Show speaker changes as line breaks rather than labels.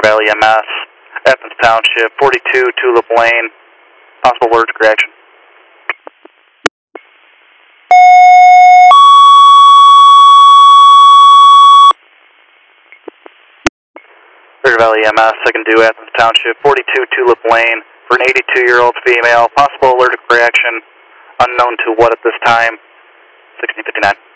Valley EMS, Athens Township, 42 Tulip Lane, possible allergic reaction. River Valley EMS, second due, Athens Township, 42 Tulip Lane, for an 82-year-old female, possible allergic reaction, unknown to what at this time, 1659.